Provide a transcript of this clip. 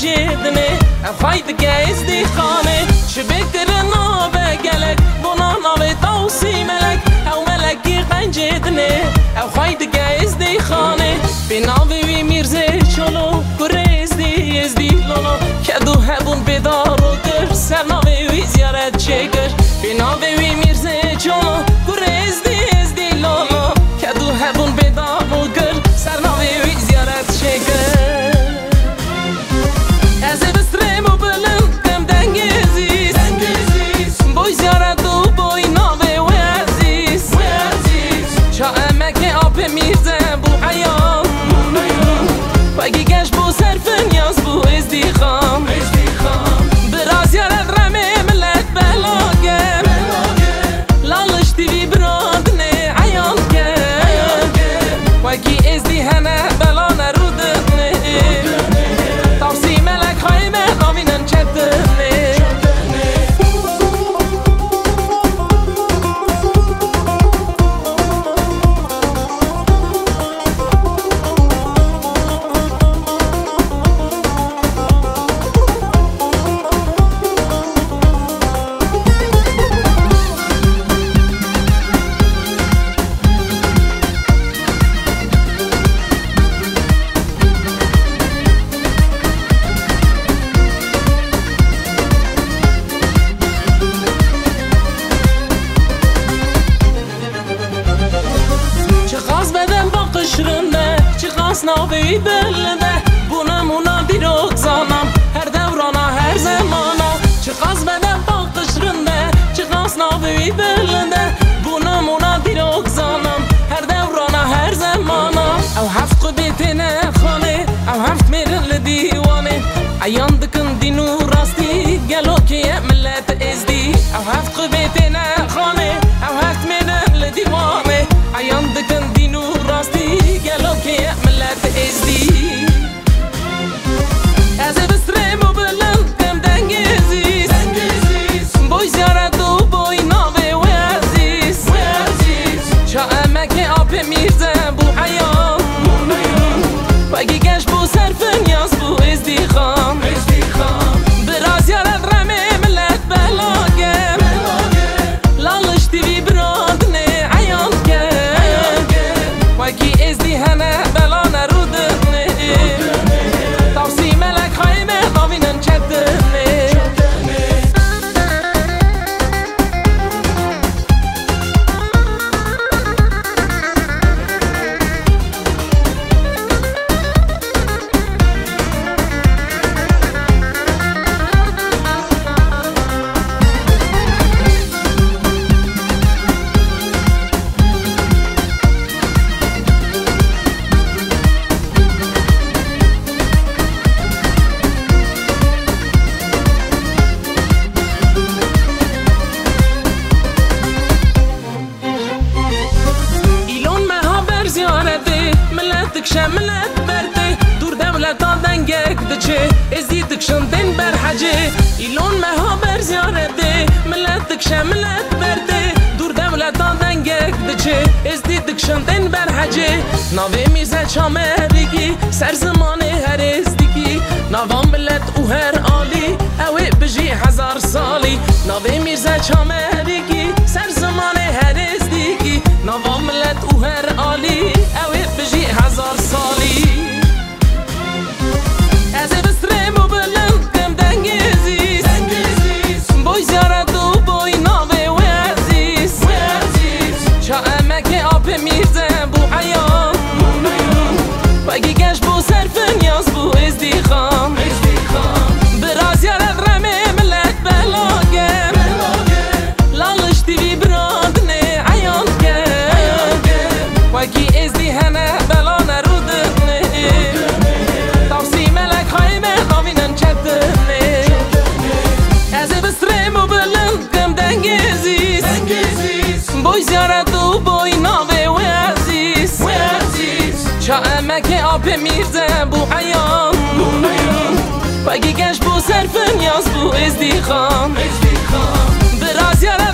جدنه افاید گیز دی خانه چه بکر نابه گلک بنا نابه توسی ملک او ملکی قنجدنه افاید گیز دی خانه به نابه وی میرزه چلو گریز دی لولو کدو هبون بدار و در سر نابه وی زیارت چکر به نابه وی میرزه چلو گریز دی لولو کدو هبون بدار و در سر نابه وی زیارت چکر نابی بلده بونمونا دیروک زانم هر دورانا هر زمانا چه خاص بدم با قشرنده چه خاص نابی بلده بونمونا دیروک زانم هر دورانا هر زمانا او هفت قبیتنه خانه او هفت میرل دیوانه ایان دکن دینو راستی گلو که ملت ازدی او هفت قبیتنه خانه او هفت میرل دیوانه ایان دکن دینو راستی گلو که ملت ازدی از بسترم و بلندم دنگ عزیز بوی زیارت و بوی نابه و عزیز چا امک آب میرزه بو حیام بگی گشت بو صرف نیاز بو ازدیخام برا زیارت رمه ملت بلاگم لالش دیوی برادنه عیان کم وگی ازدی هنه بلا نرودنه توسی ملک خایمه ناوینن چدنه شملت برده دور دولتا دنگک دچه ازیدک شندن بر حجه ایلون مها بر زیارده ملتک شملت برده دور دولتا دنگک دچه ازیدک شندن بر حجه ناوه میزه چامرگی سر زمان هر ازدیگی ناوان ملت او هر عالی اوه بجی 1000 سالی ناوه میزه چامرگی سر زمان هر ازدیگی ناوان ملت او هر عالی اوه بجی 1000 سالی از بسترم و بلندم دنگ عزیز بوی زیارت و بوی نابه و عزیز چا امک آب میرزه بو حیام بگی گشت بو صرف نیاز بو ازدیخام برا زیارت رمه ملت بلاگم لالش دیوی برادنه عیان کم وگی ازدی هنه بلا نرودنه توسی ملک خایمه ناوینن چدنه از بسترم و بلندم دنگ عزیز بوی زیارت و بوی نابه و عزیز چا امک آب میرزه بو حیام بگی گشت بو صرف نیاز بو ازدیخام برا زیارت